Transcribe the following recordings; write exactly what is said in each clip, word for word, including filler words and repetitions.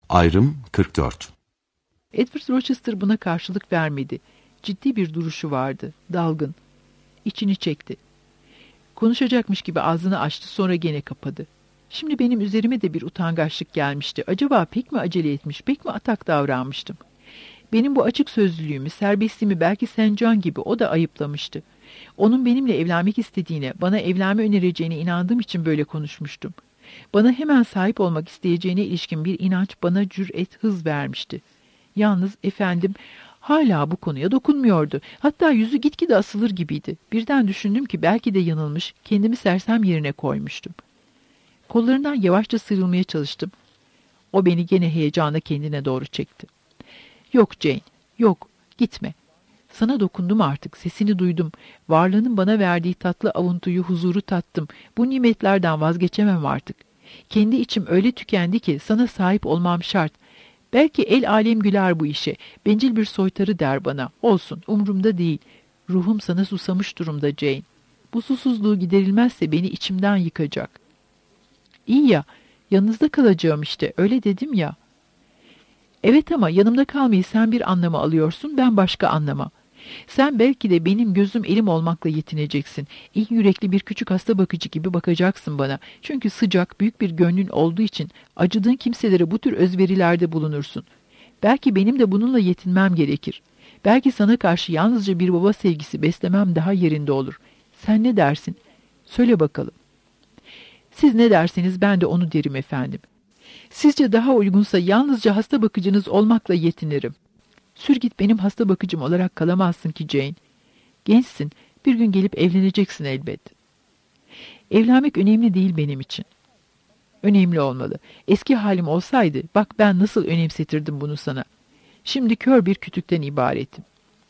Ayrım kırk dört. Edward Rochester buna karşılık vermedi. Ciddi bir duruşu vardı, dalgın. İçini çekti. Konuşacakmış gibi ağzını açtı, sonra gene kapadı. Şimdi benim üzerime de bir utangaçlık gelmişti. Acaba pek mi acele etmiş, pek mi atak davranmıştım? Benim bu açık sözlülüğümü, serbestliğimi belki Saint John gibi o da ayıplamıştı. Onun benimle evlenmek istediğine, bana evlenme önereceğine inandığım için böyle konuşmuştum. Bana hemen sahip olmak isteyeceğine ilişkin bir inanç bana cüret, hız vermişti. Yalnız efendim hala bu konuya dokunmuyordu. Hatta yüzü gitgide asılır gibiydi. Birden düşündüm ki belki de yanılmış, kendimi sersem yerine koymuştum. Kollarından yavaşça sıyrılmaya çalıştım. O beni gene heyecanla kendine doğru çekti. Yok Jane, yok, gitme. Sana dokundum artık, sesini duydum. Varlığının bana verdiği tatlı avuntuyu, huzuru tattım. Bu nimetlerden vazgeçemem artık. Kendi içim öyle tükendi ki sana sahip olmam şart. Belki el alem güler bu işe. Bencil bir soytarı der bana. Olsun, umurumda değil. Ruhum sana susamış durumda Jane. Bu susuzluğu giderilmezse beni içimden yıkacak. İyi ya, yanınızda kalacağım işte, öyle dedim ya. Evet ama yanımda kalmayı sen bir anlama alıyorsun, ben başka anlama. Sen belki de benim gözüm elim olmakla yetineceksin. İyi yürekli bir küçük hasta bakıcı gibi bakacaksın bana. Çünkü sıcak, büyük bir gönlün olduğu için acıdığın kimselere bu tür özverilerde bulunursun. Belki benim de bununla yetinmem gerekir. Belki sana karşı yalnızca bir baba sevgisi beslemem daha yerinde olur. Sen ne dersin? Söyle bakalım. Siz ne derseniz ben de onu derim efendim. Sizce daha uygunsa yalnızca hasta bakıcınız olmakla yetinirim. Sür git benim hasta bakıcım olarak kalamazsın ki Jane. Gençsin, bir gün gelip evleneceksin elbet. Evlenmek önemli değil benim için. Önemli olmalı. Eski halim olsaydı, bak ben nasıl önemsetirdim bunu sana. Şimdi kör bir kütükten ibaretim.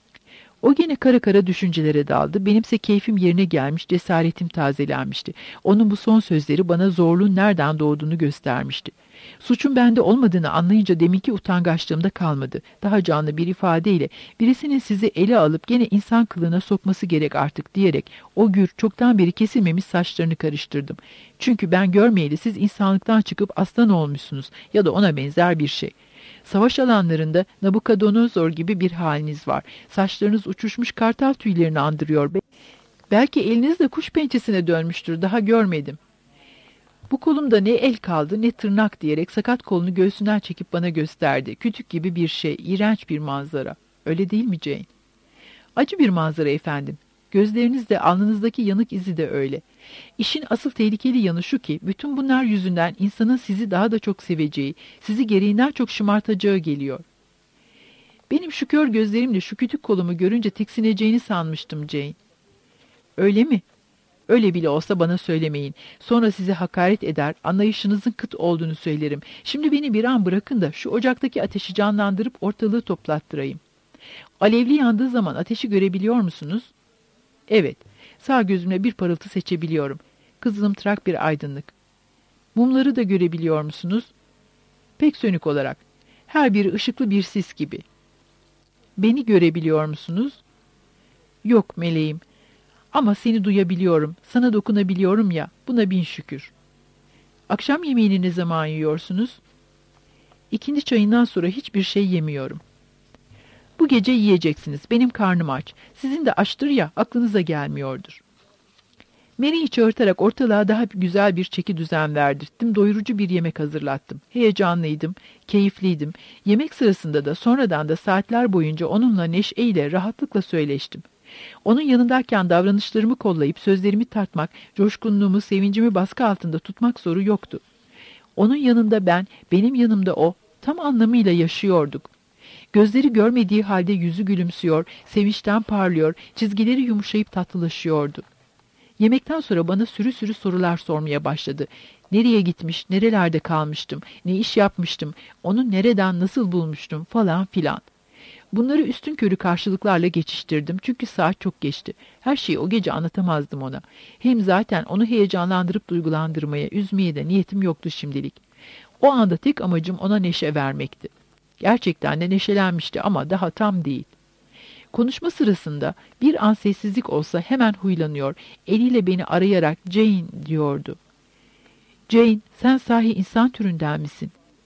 O gene kara kara düşüncelere daldı. Benimse keyfim yerine gelmiş, cesaretim tazelenmişti. Onun bu son sözleri bana zorluğun nereden doğduğunu göstermişti. Suçun bende olmadığını anlayınca deminki utangaçlığımda kalmadı. Daha canlı bir ifadeyle birisinin sizi ele alıp gene insan kılığına sokması gerek artık diyerek o gür çoktan beri kesilmemiş saçlarını karıştırdım. Çünkü ben görmeyeli siz insanlıktan çıkıp aslan olmuşsunuz ya da ona benzer bir şey. Savaş alanlarında Nabukadonozor gibi bir haliniz var. Saçlarınız uçuşmuş kartal tüylerini andırıyor. Belki eliniz de kuş pençesine dönmüştür, daha görmedim. Bu kolumda ne el kaldı ne tırnak diyerek sakat kolunu göğsünden çekip bana gösterdi. Kütük gibi bir şey, iğrenç bir manzara. Öyle değil mi Jane? Acı bir manzara efendim. Gözleriniz de alnınızdaki yanık izi de öyle. İşin asıl tehlikeli yanı şu ki bütün bunlar yüzünden insanın sizi daha da çok seveceği, sizi gereğinden çok şımartacağı geliyor. Benim şu kör gözlerimle şu kütük kolumu görünce tiksineceğini sanmıştım Jane. Öyle mi? Öyle bile olsa bana söylemeyin. Sonra size hakaret eder, anlayışınızın kıt olduğunu söylerim. Şimdi beni bir an bırakın da şu ocaktaki ateşi canlandırıp ortalığı toplattırayım. Alevli yandığı zaman ateşi görebiliyor musunuz? Evet, sağ gözümle bir parıltı seçebiliyorum. Kızılımtırak bir aydınlık. Mumları da görebiliyor musunuz? Pek sönük olarak. Her biri ışıklı bir sis gibi. Beni görebiliyor musunuz? Yok meleğim. Ama seni duyabiliyorum, sana dokunabiliyorum ya, buna bin şükür. Akşam yemeğini ne zaman yiyorsunuz? İkinci çayından sonra hiçbir şey yemiyorum. Bu gece yiyeceksiniz, benim karnım aç. Sizin de açtır ya, aklınıza gelmiyordur. Mary'i çağırtarak ortalığa daha güzel bir çeki düzen verdirttim, doyurucu bir yemek hazırlattım. Heyecanlıydım, keyifliydim. Yemek sırasında da sonradan da saatler boyunca onunla neşeyle, rahatlıkla söyleştim. Onun yanındayken davranışlarımı kollayıp sözlerimi tartmak, coşkunluğumu, sevincimi baskı altında tutmak zoru yoktu. Onun yanında ben, benim yanımda o, tam anlamıyla yaşıyorduk. Gözleri görmediği halde yüzü gülümsüyor, sevinçten parlıyor, çizgileri yumuşayıp tatlılaşıyordu. Yemekten sonra bana sürü sürü sorular sormaya başladı. Nereye gitmiş, nerelerde kalmıştım, ne iş yapmıştım, onu nereden nasıl bulmuştum falan filan. Bunları üstünkörü karşılıklarla geçiştirdim çünkü saat çok geçti. Her şeyi o gece anlatamazdım ona. Hem zaten onu heyecanlandırıp duygulandırmaya, üzmeye de niyetim yoktu şimdilik. O anda tek amacım ona neşe vermekti. Gerçekten de neşelenmişti ama daha tam değil. Konuşma sırasında bir an sessizlik olsa hemen huylanıyor, eliyle beni arayarak Jane diyordu. Jane, sen sahi insan türünden misin?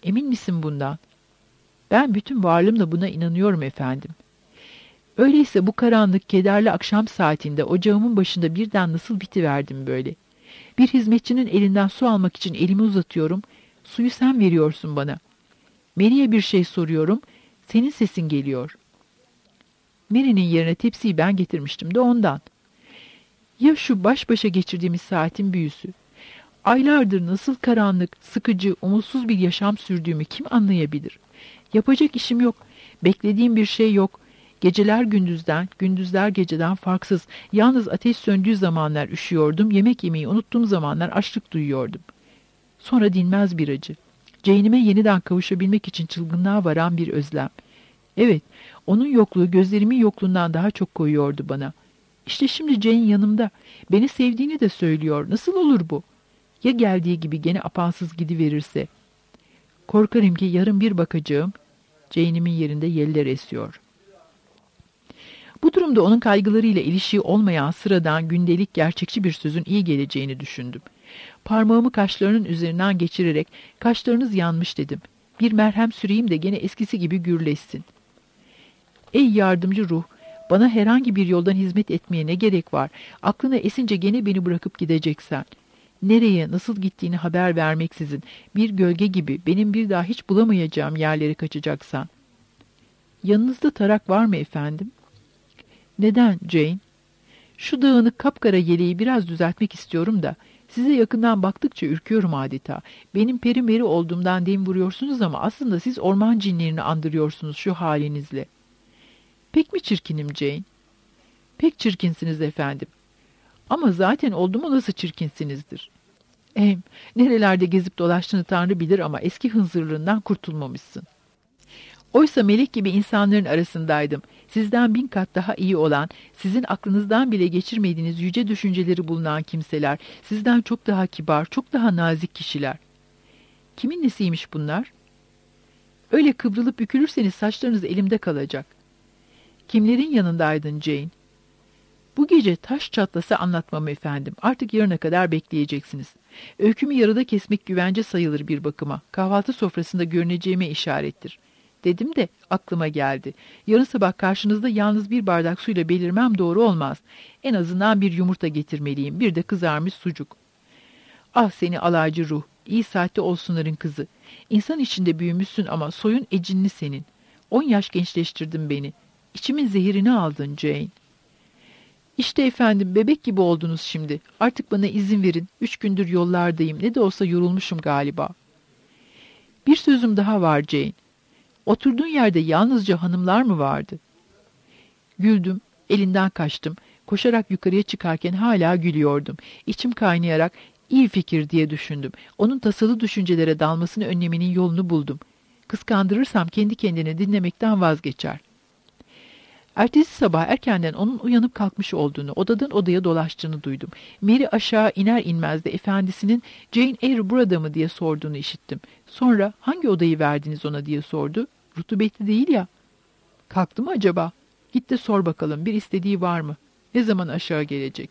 Emin misin bundan? Ben bütün varlığımla buna inanıyorum efendim. Öyleyse bu karanlık, kederli akşam saatinde ocağımın başında birden nasıl bitiverdim böyle? Bir hizmetçinin elinden su almak için elimi uzatıyorum. Suyu sen veriyorsun bana. Mary'e bir şey soruyorum. Senin sesin geliyor. Mary'nin yerine tepsiyi ben getirmiştim de ondan. Ya şu baş başa geçirdiğimiz saatin büyüsü? Aylardır nasıl karanlık, sıkıcı, umutsuz bir yaşam sürdüğümü kim anlayabilir? Yapacak işim yok. Beklediğim bir şey yok. Geceler gündüzden, gündüzler geceden farksız. Yalnız ateş söndüğü zamanlar üşüyordum, yemek yemeyi unuttuğum zamanlar açlık duyuyordum. Sonra dinmez bir acı. Jane'ime yeniden kavuşabilmek için çılgınlığa varan bir özlem. Evet, onun yokluğu gözlerimin yokluğundan daha çok koyuyordu bana. İşte şimdi Jane yanımda. Beni sevdiğini de söylüyor. Nasıl olur bu? Ya geldiği gibi gene apansız gidiverirse? Korkarım ki yarın bir bakacağım, Jane'imin yerinde yeller esiyor. Bu durumda onun kaygılarıyla ilişiği olmayan sıradan, gündelik, gerçekçi bir sözün iyi geleceğini düşündüm. Parmağımı kaşlarının üzerinden geçirerek, kaşlarınız yanmış dedim. Bir merhem süreyim de gene eskisi gibi gürleşsin. Ey yardımcı ruh, bana herhangi bir yoldan hizmet etmeye ne gerek var? Aklına esince gene beni bırakıp gideceksen. Nereye, nasıl gittiğini haber vermeksizin, bir gölge gibi benim bir daha hiç bulamayacağım yerlere kaçacaksan. Yanınızda tarak var mı efendim? Neden Jane? Şu dağınık kapkara yeleği biraz düzeltmek istiyorum da, size yakından baktıkça ürküyorum adeta. Benim peri meri olduğumdan dem vuruyorsunuz ama aslında siz orman cinlerini andırıyorsunuz şu halinizle. Pek mi çirkinim Jane? Pek çirkinsiniz efendim. Ama zaten oldum olası çirkinsinizdir. Hem nerelerde gezip dolaştığını Tanrı bilir ama eski hınzırlığından kurtulmamışsın. Oysa melek gibi insanların arasındaydım. Sizden bin kat daha iyi olan, sizin aklınızdan bile geçirmediğiniz yüce düşünceleri bulunan kimseler, sizden çok daha kibar, çok daha nazik kişiler. Kimin nesiymiş bunlar? Öyle kıvrılıp bükülürseniz saçlarınız elimde kalacak. Kimlerin yanındaydın Jane? Bu gece taş çatlasa anlatmam efendim. Artık yarına kadar bekleyeceksiniz. Öykümü yarıda kesmek güvence sayılır bir bakıma. Kahvaltı sofrasında görüneceğime işarettir. Dedim de aklıma geldi. Yarın sabah karşınızda yalnız bir bardak suyla belirmem doğru olmaz. En azından bir yumurta getirmeliyim. Bir de kızarmış sucuk. Ah seni alaycı ruh. İyi saatte olsunların kızı. İnsan içinde büyümüşsün ama soyun ecinli senin. On yaş gençleştirdin beni. İçimin zehirini aldın Jane. İşte efendim bebek gibi oldunuz şimdi. Artık bana izin verin. Üç gündür yollardayım. Ne de olsa yorulmuşum galiba. Bir sözüm daha var Jane. Oturduğun yerde yalnızca hanımlar mı vardı? Güldüm, elinden kaçtım. Koşarak yukarıya çıkarken hala gülüyordum. İçim kaynayarak iyi fikir diye düşündüm. Onun tasalı düşüncelere dalmasını önlemenin yolunu buldum. Kıskandırırsam kendi kendine dinlemekten vazgeçer. Ertesi sabah erkenden onun uyanıp kalkmış olduğunu, odadan odaya dolaştığını duydum. Mary aşağı iner inmez de efendisinin Jane Eyre burada mı diye sorduğunu işittim. Sonra hangi odayı verdiniz ona diye sordu. Rutubetli değil ya. Kalktı mı acaba? Git de sor bakalım bir istediği var mı? Ne zaman aşağı gelecek?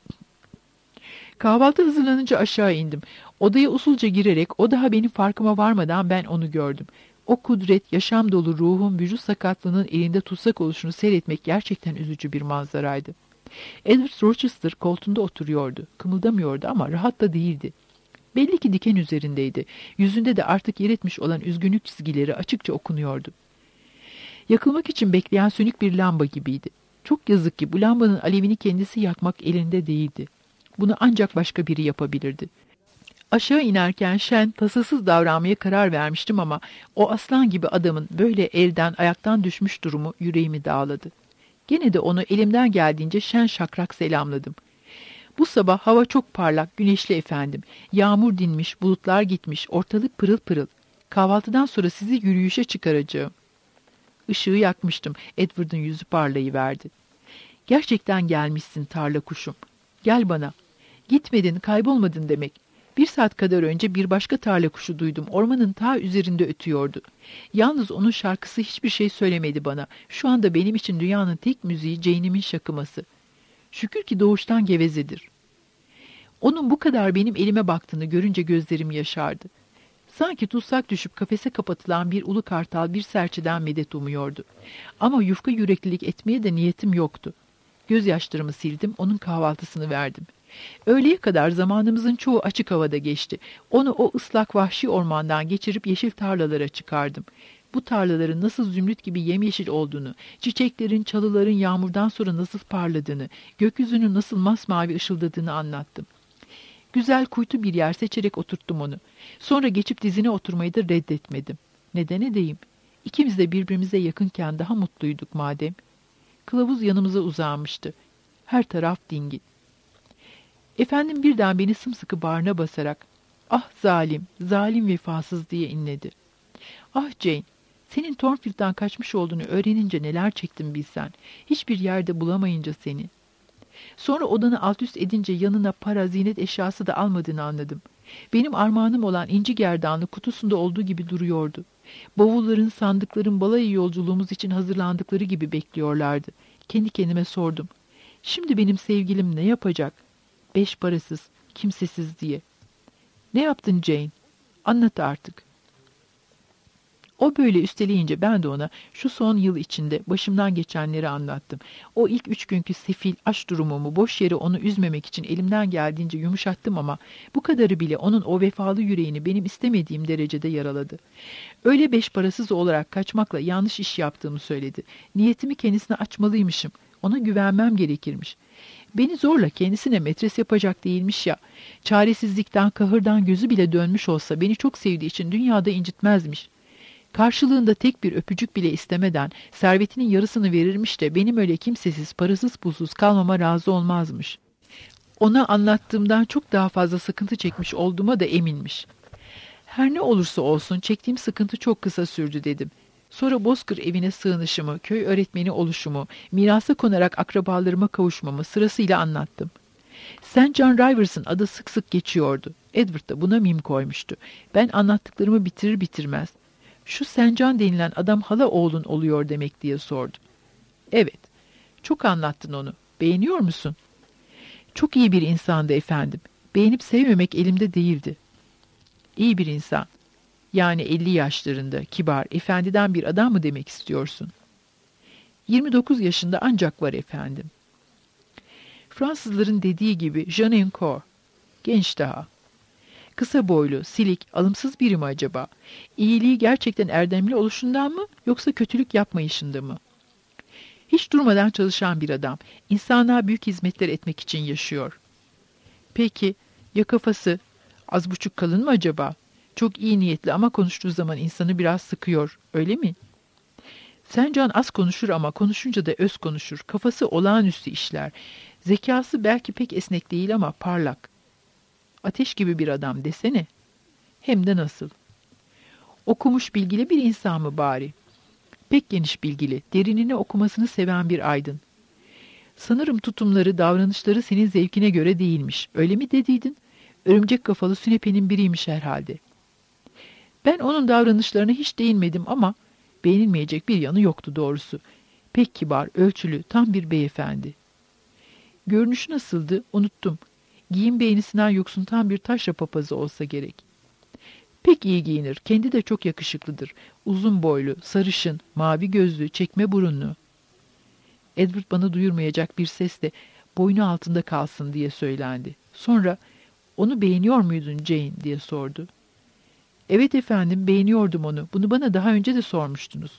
Kahvaltı hazırlanınca aşağı indim. Odaya usulca girerek o daha benim farkıma varmadan ben onu gördüm. O kudret, yaşam dolu ruhun vücut sakatlığının elinde tutsak oluşunu seyretmek gerçekten üzücü bir manzaraydı. Edward Rochester koltuğunda oturuyordu. Kımıldamıyordu ama rahat da değildi. Belli ki diken üzerindeydi. Yüzünde de artık yer etmiş olan üzgünlük çizgileri açıkça okunuyordu. Yakılmak için bekleyen sönük bir lamba gibiydi. Çok yazık ki bu lambanın alevini kendisi yakmak elinde değildi. Bunu ancak başka biri yapabilirdi. Aşağı inerken şen, tasasız davranmaya karar vermiştim ama o aslan gibi adamın böyle elden ayaktan düşmüş durumu yüreğimi dağladı. Gene de onu elimden geldiğince şen şakrak selamladım. Bu sabah hava çok parlak, güneşli efendim. Yağmur dinmiş, bulutlar gitmiş, ortalık pırıl pırıl. Kahvaltıdan sonra sizi yürüyüşe çıkaracağım. Işığı yakmıştım. Edward'ın yüzü parlayıverdi. Gerçekten gelmişsin tarla kuşum. Gel bana. Gitmedin, kaybolmadın demek. Bir saat kadar önce bir başka tarla kuşu duydum. Ormanın ta üzerinde ötüyordu. Yalnız onun şarkısı hiçbir şey söylemedi bana. Şu anda benim için dünyanın tek müziği Jane'imin şakıması. Şükür ki doğuştan gevezedir. Onun bu kadar benim elime baktığını görünce gözlerim yaşardı. Sanki tutsak düşüp kafese kapatılan bir ulu kartal bir serçeden medet umuyordu. Ama yufka yüreklilik etmeye de niyetim yoktu. Gözyaşlarımı sildim, onun kahvaltısını verdim. Öğleye kadar zamanımızın çoğu açık havada geçti. Onu o ıslak vahşi ormandan geçirip yeşil tarlalara çıkardım. Bu tarlaların nasıl zümrüt gibi yemyeşil olduğunu, çiçeklerin, çalıların yağmurdan sonra nasıl parladığını, gökyüzünün nasıl masmavi ışıldadığını anlattım. Güzel kuytu bir yer seçerek oturttum onu. Sonra geçip dizine oturmayı da reddetmedim. Neden edeyim? İkimiz de birbirimize yakınken daha mutluyduk madem. Kılavuz yanımıza uzanmıştı. Her taraf dingin. Efendim birden beni sımsıkı bağrına basarak, "Ah zalim, zalim vefasız," diye inledi. "Ah Jane, senin Thornfield'dan kaçmış olduğunu öğrenince neler çektim bilsen. Hiçbir yerde bulamayınca seni. Sonra odanı alt üst edince yanına para, ziynet eşyası da almadığını anladım. Benim armağanım olan inci gerdanlı kutusunda olduğu gibi duruyordu. Bavulların, sandıkların balayı yolculuğumuz için hazırlandıkları gibi bekliyorlardı. Kendi kendime sordum. Şimdi benim sevgilim ne yapacak? Beş parasız, kimsesiz diye. Ne yaptın Jane? Anlat artık." O böyle üsteleyince ben de ona şu son yıl içinde başımdan geçenleri anlattım. O ilk üç günkü sefil, aç durumumu boş yere onu üzmemek için elimden geldiğince yumuşattım ama bu kadarı bile onun o vefalı yüreğini benim istemediğim derecede yaraladı. Öyle beş parasız olarak kaçmakla yanlış iş yaptığımı söyledi. Niyetimi kendisine açmalıymışım. Ona güvenmem gerekirmiş. Beni zorla kendisine metres yapacak değilmiş ya. Çaresizlikten, kahırdan gözü bile dönmüş olsa beni çok sevdiği için dünyada incitmezmiş. Karşılığında tek bir öpücük bile istemeden servetinin yarısını verirmiş de benim öyle kimsesiz, parasız pulsuz kalmama razı olmazmış. Ona anlattığımdan çok daha fazla sıkıntı çekmiş olduğuma da eminmiş. Her ne olursa olsun çektiğim sıkıntı çok kısa sürdü dedim. Sonra Bozkır evine sığınışımı, köy öğretmeni oluşumu, mirasa konarak akrabalarıma kavuşmamı sırasıyla anlattım. Saint John Rivers'ın adı sık sık geçiyordu. Edward da buna mim koymuştu. Ben anlattıklarımı bitirir bitirmez, "Şu Saint John denilen adam hala oğlun oluyor demek," diye sordu. "Evet, çok anlattın onu. Beğeniyor musun?" "Çok iyi bir insandı efendim. Beğenip sevmemek elimde değildi." "İyi bir insan. Yani elli yaşlarında, kibar, efendiden bir adam mı demek istiyorsun?" Yirmi dokuz yaşında ancak var efendim." Fransızların dediği gibi jeune encore. Genç daha. Kısa boylu, silik, alımsız biri mi acaba? İyiliği gerçekten erdemli oluşundan mı yoksa kötülük yapmayışında mı? Hiç durmadan çalışan bir adam. İnsanlığa büyük hizmetler etmek için yaşıyor. Peki ya kafası? Az buçuk kalın mı acaba? Çok iyi niyetli ama konuştuğu zaman insanı biraz sıkıyor, öyle mi? Saint John az konuşur ama konuşunca da öz konuşur. Kafası olağanüstü işler. Zekası belki pek esnek değil ama parlak. Ateş gibi bir adam desene. Hem de nasıl. Okumuş bilgili bir insan mı bari? Pek geniş bilgili, derinini okumasını seven bir aydın. Sanırım tutumları, davranışları senin zevkine göre değilmiş. Öyle mi dediydin? Örümcek kafalı sünepenin biriymiş herhalde. Ben onun davranışlarına hiç değinmedim ama beğenilmeyecek bir yanı yoktu doğrusu. Pek kibar, ölçülü, tam bir beyefendi. Görünüşü nasıldı? Unuttum. Giyim beğenisinden yoksun tam bir taşra papazı olsa gerek. Pek iyi giyinir. Kendi de çok yakışıklıdır. Uzun boylu, sarışın, mavi gözlü, çekme burunlu. Edward bana duyurmayacak bir sesle boynu altında kalsın diye söylendi. Sonra onu beğeniyor muydun Jane diye sordu. Evet efendim, beğeniyordum onu. Bunu bana daha önce de sormuştunuz.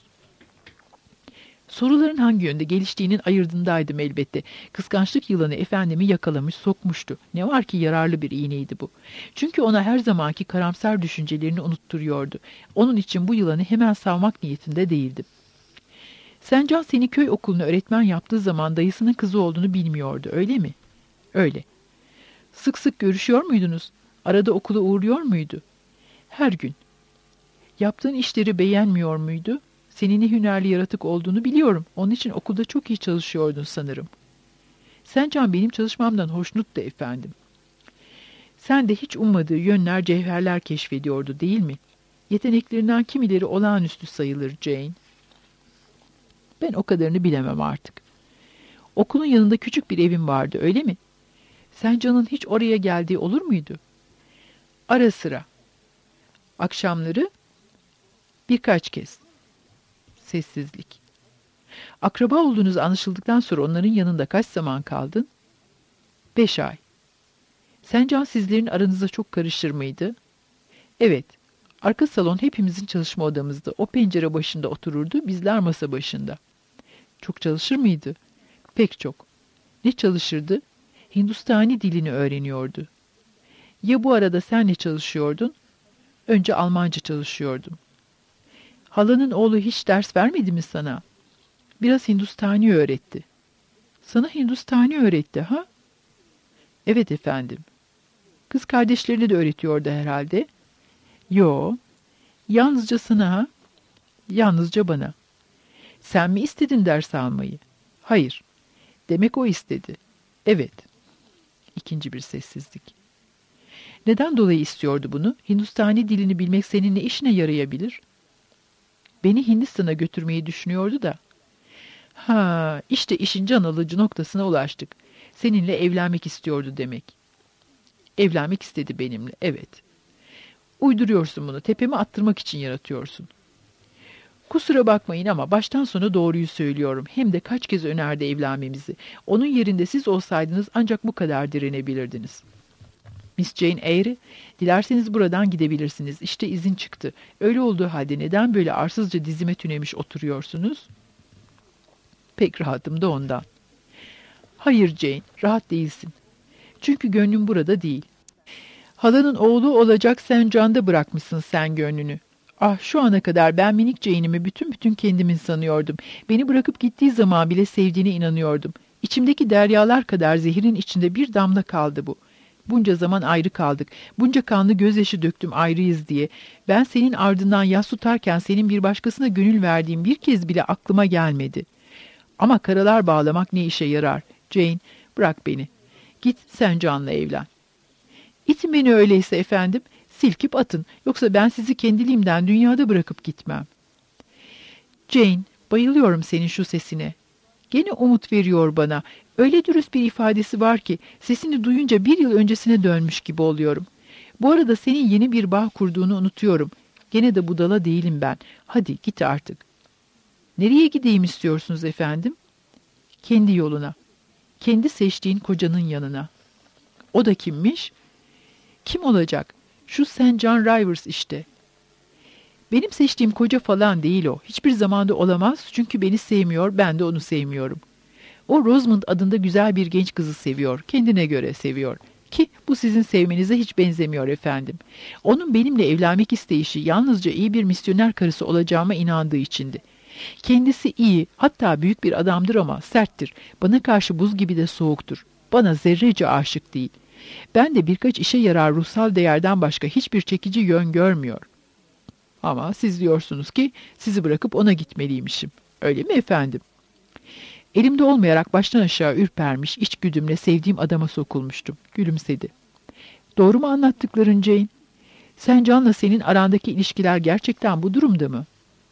Soruların hangi yönde geliştiğinin ayırdındaydım elbette. Kıskançlık yılanı efendimi yakalamış, sokmuştu. Ne var ki yararlı bir iğneydi bu. Çünkü ona her zamanki karamsar düşüncelerini unutturuyordu. Onun için bu yılanı hemen savmak niyetinde değildim. Saint John seni köy okuluna öğretmen yaptığı zaman dayısının kızı olduğunu bilmiyordu, öyle mi? Öyle. Sık sık görüşüyor muydunuz? Arada okula uğruyor muydu? Her gün. Yaptığın işleri beğenmiyor muydu? Senin ne hünerli yaratık olduğunu biliyorum. Onun için okulda çok iyi çalışıyordun sanırım. Saint John benim çalışmamdan hoşnuttu efendim. Sen de hiç ummadığı yönler, cevherler keşfediyordu değil mi? Yeteneklerinden kimileri olağanüstü sayılır Jane. Ben o kadarını bilemem artık. Okulun yanında küçük bir evim vardı, öyle mi? Saint John'un hiç oraya geldiği olur muydu? Ara sıra. Akşamları? Birkaç kez. Sessizlik. Akraba olduğunuz anlaşıldıktan sonra onların yanında kaç zaman kaldın? Beş ay. Sencan sizlerin aranızda çok karışır mıydı? Evet. Arka salon hepimizin çalışma odamızdı. O pencere başında otururdu, bizler masa başında. Çok çalışır mıydı? Pek çok. Ne çalışırdı? Hindustani dilini öğreniyordu. Ya bu arada sen ne çalışıyordun? Önce Almanca çalışıyordum. Halanın oğlu hiç ders vermedi mi sana? Biraz Hindustani öğretti. Sana Hindustani öğretti ha? Evet efendim. Kız kardeşlerine de öğretiyordu herhalde. Yo. Yalnızca sana ha? Yalnızca bana. Sen mi istedin ders almayı? Hayır. Demek o istedi. Evet. İkinci bir sessizlik. Neden dolayı istiyordu bunu? Hindustani dilini bilmek senin ne işine yarayabilir? Beni Hindistan'a götürmeyi düşünüyordu da. Ha, işte işin can alıcı noktasına ulaştık. Seninle evlenmek istiyordu demek. Evlenmek istedi benimle, evet. Uyduruyorsun bunu, tepeme attırmak için yaratıyorsun. Kusura bakmayın ama baştan sona doğruyu söylüyorum. Hem de kaç kez önerdi evlenmemizi. Onun yerinde siz olsaydınız ancak bu kadar direnebilirdiniz. Miss Jane Eyre, dilerseniz buradan gidebilirsiniz. İşte izin çıktı. Öyle olduğu halde neden böyle arsızca dizime tünemiş oturuyorsunuz? Pek rahatım da ondan. Hayır Jane, rahat değilsin. Çünkü gönlüm burada değil. Halanın oğlu olacak sen canda bırakmışsın sen gönlünü. Ah şu ana kadar ben minik Jane'imi bütün bütün kendimin sanıyordum. Beni bırakıp gittiği zaman bile sevdiğine inanıyordum. İçimdeki deryalar kadar zehirin içinde bir damla kaldı bu. Bunca zaman ayrı kaldık. Bunca kanlı gözyaşı döktüm ayrıyız diye. Ben senin ardından yas tutarken senin bir başkasına gönül verdiğim bir kez bile aklıma gelmedi. Ama karalar bağlamak ne işe yarar? Jane, bırak beni. Git sen Can'la evlen. İtin beni öyleyse efendim. Silkip atın. Yoksa ben sizi kendiliğimden dünyada bırakıp gitmem. Jane, bayılıyorum senin şu sesine. Gene umut veriyor bana. Öyle dürüst bir ifadesi var ki sesini duyunca bir yıl öncesine dönmüş gibi oluyorum. Bu arada senin yeni bir bağ kurduğunu unutuyorum. Gene de budala değilim ben. Hadi git artık. Nereye gideyim istiyorsunuz efendim? Kendi yoluna. Kendi seçtiğin kocanın yanına. O da kimmiş? Kim olacak? Şu Saint John Rivers işte. Benim seçtiğim koca falan değil o. Hiçbir zamanda olamaz çünkü beni sevmiyor, ben de onu sevmiyorum. O Rosamond adında güzel bir genç kızı seviyor, kendine göre seviyor. Ki bu sizin sevmenize hiç benzemiyor efendim. Onun benimle evlenmek isteyişi yalnızca iyi bir misyoner karısı olacağıma inandığı içindi. Kendisi iyi, hatta büyük bir adamdır ama serttir. Bana karşı buz gibi de soğuktur. Bana zerrece aşık değil. Ben de birkaç işe yarar ruhsal değerden başka hiçbir çekici yön görmüyor. Ama siz diyorsunuz ki sizi bırakıp ona gitmeliymişim. Öyle mi efendim? Elimde olmayarak baştan aşağı ürpermiş, içgüdümle sevdiğim adama sokulmuştum. Gülümsedi. Doğru mu anlattıkların Jane? Sen Can'la senin arandaki ilişkiler gerçekten bu durumda mı?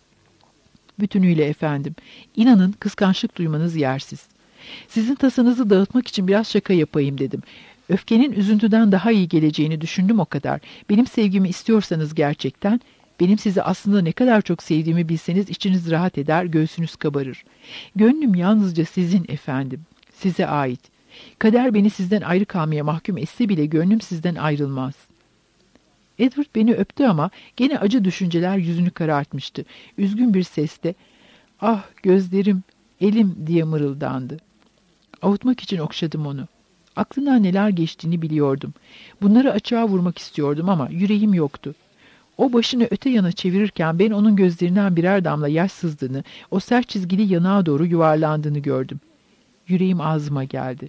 Bütünüyle efendim. İnanın kıskançlık duymanız yersiz. Sizin tasanızı dağıtmak için biraz şaka yapayım dedim. Öfkenin üzüntüden daha iyi geleceğini düşündüm o kadar. Benim sevgimi istiyorsanız gerçekten, benim sizi aslında ne kadar çok sevdiğimi bilseniz içiniz rahat eder, göğsünüz kabarır. Gönlüm yalnızca sizin efendim, size ait. Kader beni sizden ayrı kalmaya mahkum etse bile gönlüm sizden ayrılmaz. Edward beni öptü ama gene acı düşünceler yüzünü karartmıştı. Üzgün bir sesle, ah gözlerim, elim diye mırıldandı. Avutmak için okşadım onu. Aklından neler geçtiğini biliyordum. Bunları açığa vurmak istiyordum ama yüreğim yoktu. O başını öte yana çevirirken ben onun gözlerinden birer damla yaş sızdığını, o sert çizgili yanağa doğru yuvarlandığını gördüm. Yüreğim ağzıma geldi.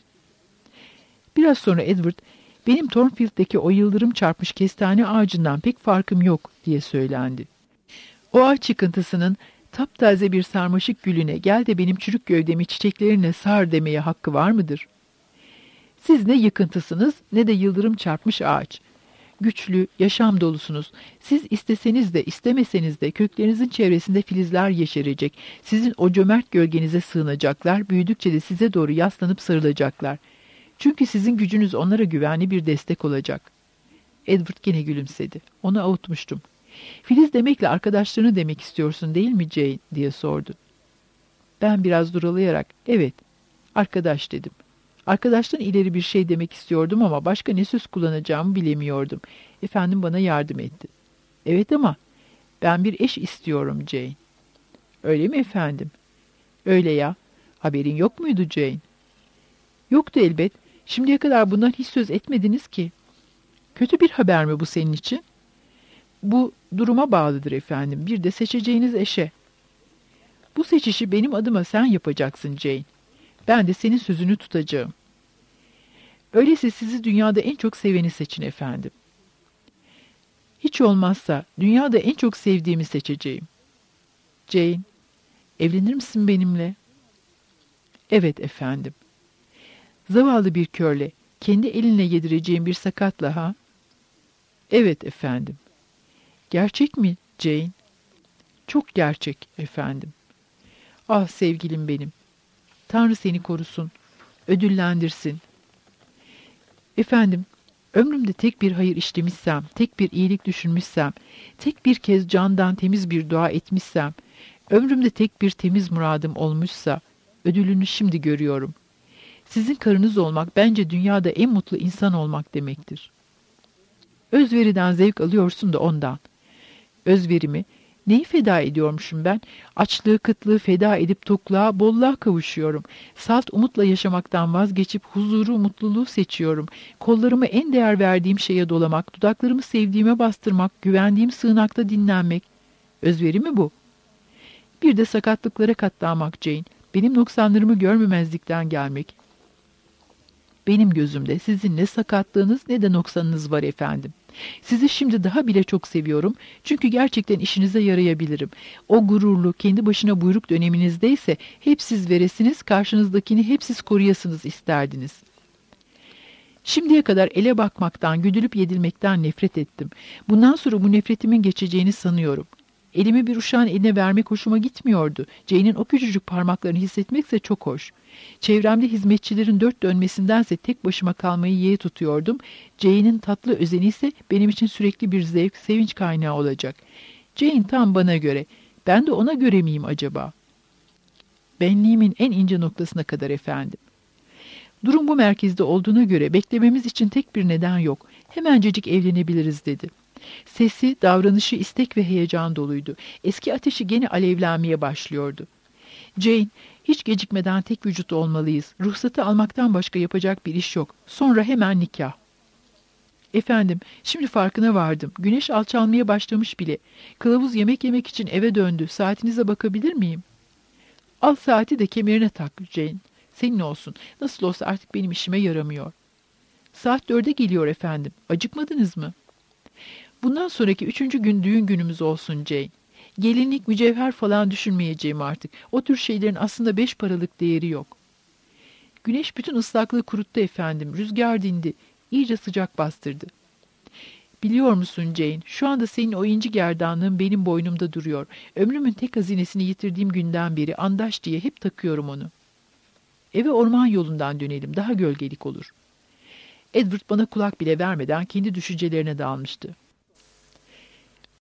Biraz sonra Edward, benim Thornfield'deki o yıldırım çarpmış kestane ağacından pek farkım yok diye söylendi. O ağaç yıkıntısının taptaze bir sarmaşık gülüne gel de benim çürük gövdemi çiçeklerine sar demeye hakkı var mıdır? Siz ne yıkıntısınız ne de yıldırım çarpmış ağaç. Güçlü, yaşam dolusunuz. Siz isteseniz de istemeseniz de köklerinizin çevresinde filizler yeşerecek. Sizin o cömert gölgenize sığınacaklar, büyüdükçe de size doğru yaslanıp sarılacaklar. Çünkü sizin gücünüz onlara güvenli bir destek olacak. Edward gene gülümsedi. Onu avutmuştum. Filiz demekle arkadaşlarını demek istiyorsun değil mi Jane diye sordu. Ben biraz duralayarak evet arkadaş dedim. Arkadaştan ileri bir şey demek istiyordum ama başka ne söz kullanacağımı bilemiyordum. Efendim bana yardım etti. Evet ama ben bir eş istiyorum Jane. Öyle mi efendim? Öyle ya. Haberin yok muydu Jane? Yoktu elbet. Şimdiye kadar bundan hiç söz etmediniz ki. Kötü bir haber mi bu senin için? Bu duruma bağlıdır efendim. Bir de seçeceğiniz eşe. Bu seçişi benim adıma sen yapacaksın Jane. Ben de senin sözünü tutacağım. Öyleyse sizi dünyada en çok seveni seçin efendim. Hiç olmazsa dünyada en çok sevdiğimi seçeceğim. Jane, evlenir misin benimle? Evet efendim. Zavallı bir körle, kendi elinle yedireceğim bir sakatla ha? Evet efendim. Gerçek mi Jane? Çok gerçek efendim. Ah sevgilim benim. Tanrı seni korusun, ödüllendirsin. Efendim, ömrümde tek bir hayır işlemişsem, tek bir iyilik düşünmüşsem, tek bir kez candan temiz bir dua etmişsem, ömrümde tek bir temiz muradım olmuşsa, ödülünü şimdi görüyorum. Sizin karınız olmak bence dünyada en mutlu insan olmak demektir. Özveriden zevk alıyorsun da ondan. Özverimi, neyi feda ediyormuşum ben? Açlığı, kıtlığı feda edip tokluğa, bolluğa kavuşuyorum. Salt umutla yaşamaktan vazgeçip huzuru, mutluluğu seçiyorum. Kollarımı en değer verdiğim şeye dolamak, dudaklarımı sevdiğime bastırmak, güvendiğim sığınakta dinlenmek. Özveri mi bu? Bir de sakatlıklara katlanmak Jane. Benim noksanlarımı görmemezlikten gelmek. Benim gözümde sizin ne sakatlığınız ne de noksanınız var efendim. Sizi şimdi daha bile çok seviyorum. Çünkü gerçekten işinize yarayabilirim. O gururlu, kendi başına buyruk döneminizdeyse hep siz veresiniz, karşınızdakini hep siz koruyasınız isterdiniz. Şimdiye kadar ele bakmaktan, güdülüp yedilmekten nefret ettim. Bundan sonra bu nefretimin geçeceğini sanıyorum. Elimi bir uşağın eline vermek hoşuma gitmiyordu. Jane'in o küçücük parmaklarını hissetmekse çok hoş. Çevremde hizmetçilerin dört dönmesindense tek başıma kalmayı yeğe tutuyordum. Jane'in tatlı özeni ise benim için sürekli bir zevk, sevinç kaynağı olacak. Jane tam bana göre. Ben de ona göre miyim acaba? Benliğimin en ince noktasına kadar efendim. Durum bu merkezde olduğuna göre beklememiz için tek bir neden yok. Hemencecik evlenebiliriz dedi. Sesi, davranışı istek ve heyecan doluydu. Eski ateşi gene alevlenmeye başlıyordu. Jane, hiç gecikmeden tek vücut olmalıyız. Ruhsatı almaktan başka yapacak bir iş yok. Sonra hemen nikah. Efendim, şimdi farkına vardım. Güneş alçalmaya başlamış bile. Kılavuz yemek yemek için eve döndü. Saatinize bakabilir miyim? Al saati de kemerine tak Jane. Senin olsun. Nasıl olsa artık benim işime yaramıyor. Saat dörde geliyor efendim. Acıkmadınız mı? Bundan sonraki üçüncü gün düğün günümüz olsun Jane. Gelinlik, mücevher falan düşünmeyeceğim artık. O tür şeylerin aslında beş paralık değeri yok. Güneş bütün ıslaklığı kuruttu efendim. Rüzgar dindi. İyice sıcak bastırdı. Biliyor musun Jane, şu anda senin o inci gerdanlığın benim boynumda duruyor. Ömrümün tek hazinesini yitirdiğim günden beri andaş diye hep takıyorum onu. Eve orman yolundan dönelim, daha gölgelik olur. Edward bana kulak bile vermeden kendi düşüncelerine dalmıştı.